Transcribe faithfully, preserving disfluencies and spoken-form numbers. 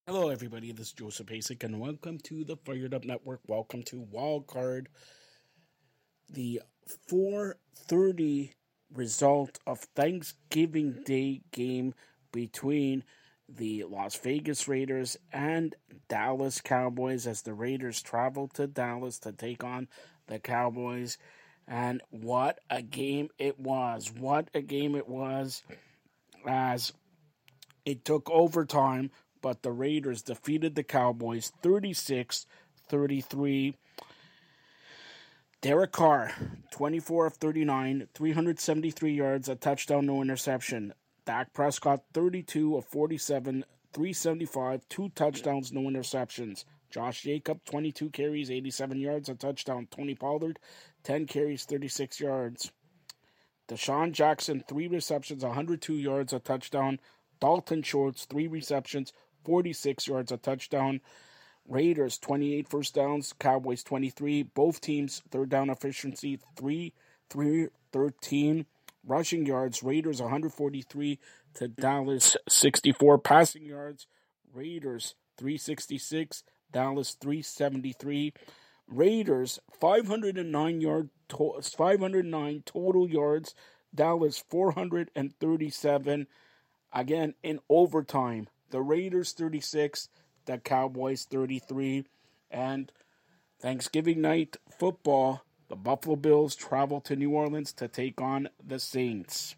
Hello, everybody. This is Joseph Hasek, and welcome to the Fired Up Network. Welcome to Wild Card, the four thirty result of Thanksgiving Day game between the Las Vegas Raiders and Dallas Cowboys as the Raiders travel to Dallas to take on the Cowboys. And what a game it was! What a game it was! As it took overtime, but the Raiders defeated the Cowboys thirty-six thirty-three. Derek Carr, twenty-four of thirty-nine, three hundred seventy-three yards, a touchdown, no interception. Dak Prescott, thirty-two of forty-seven, three seventy-five, two touchdowns, no interceptions. Josh Jacob, twenty-two carries, eighty-seven yards, a touchdown. Tony Pollard, ten carries, thirty-six yards. Deshaun Jackson, three receptions, one hundred two yards, a touchdown. Dalton Schultz, three receptions, forty-six yards, a touchdown. Raiders, twenty-eight first downs, Cowboys, twenty-three. Both teams, third down efficiency, three, three, thirteen. Rushing yards, Raiders, one hundred forty-three to Dallas, sixty-four. Passing yards, Raiders, three sixty-six, Dallas, three seventy-three. Raiders, five hundred nine yard, to- five hundred nine total yards, Dallas, four hundred thirty-seven. Again, in overtime, the Raiders thirty-six, the Cowboys thirty-three. And Thanksgiving night football, the Buffalo Bills travel to New Orleans to take on the Saints.